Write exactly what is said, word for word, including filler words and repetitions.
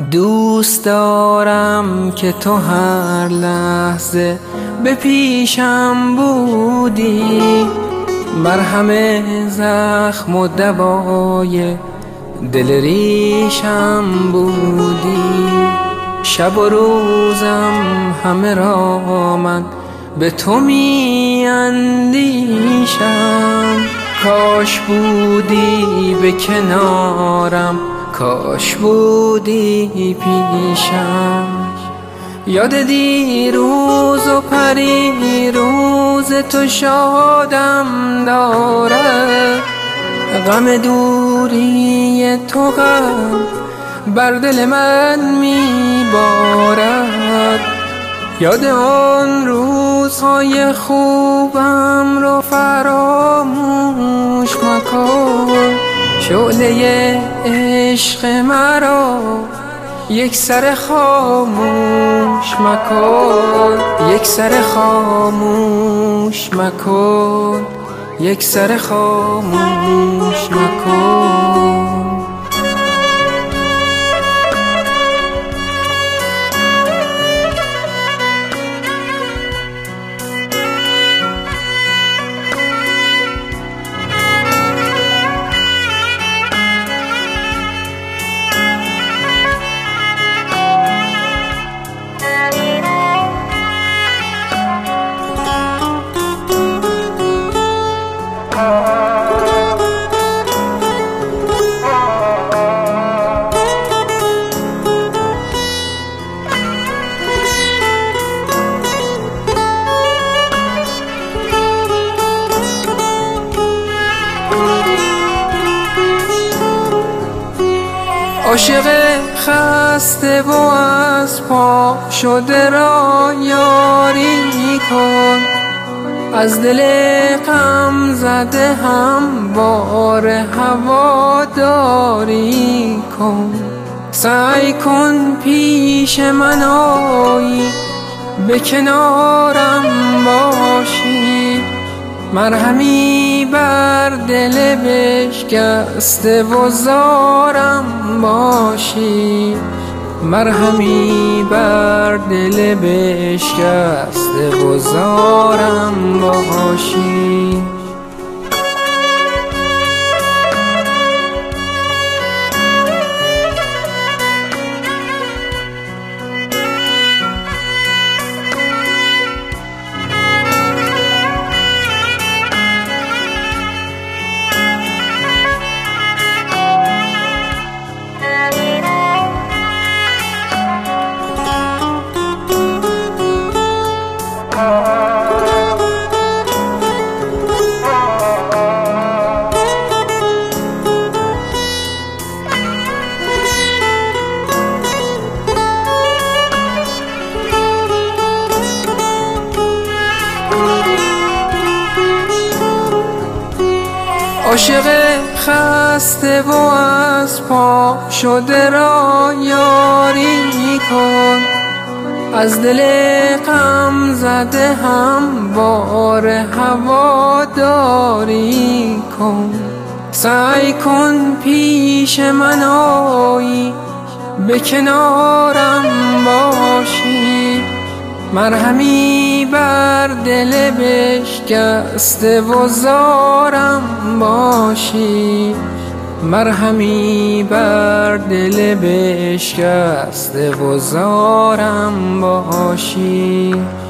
دوست دارم که تو هر لحظه به پیشم بودی، مرهم زخم و دوای دل ریشم بودی. شب و روزم همه را من به تو می اندیشم. کاش بودی به کنارم، کاش بودی پیشم. یاد دیروز و پریروز تو شادم دارد، غم دوری تو غم بر دل من میبارد. یاد آن روزهای خوبم رو فراموش مکن، شعله عشق مرا یک سر خاموش مکن، یک سر خاموش مکن، یک سر خاموش مکن. عاشق خسته و از پا شده را یاری کن، از دل غم زده هم بار هواداری کن. سعی کن پیش من آیی، به کنارم باشی، مرهمی بر دل بشکسته و زارم باشی، مرهمی بر دل بشکسته و زارم باشی. عاشق خسته و از پا شده را یاری کن، از دل غم زده هم بار هواداری کن. سعی کن پیش من آیی، به کنارم باشی، مرهمی بر دل بشکسته و زارم باشی، مرهمی بر دل بشکسته و زارم باشی.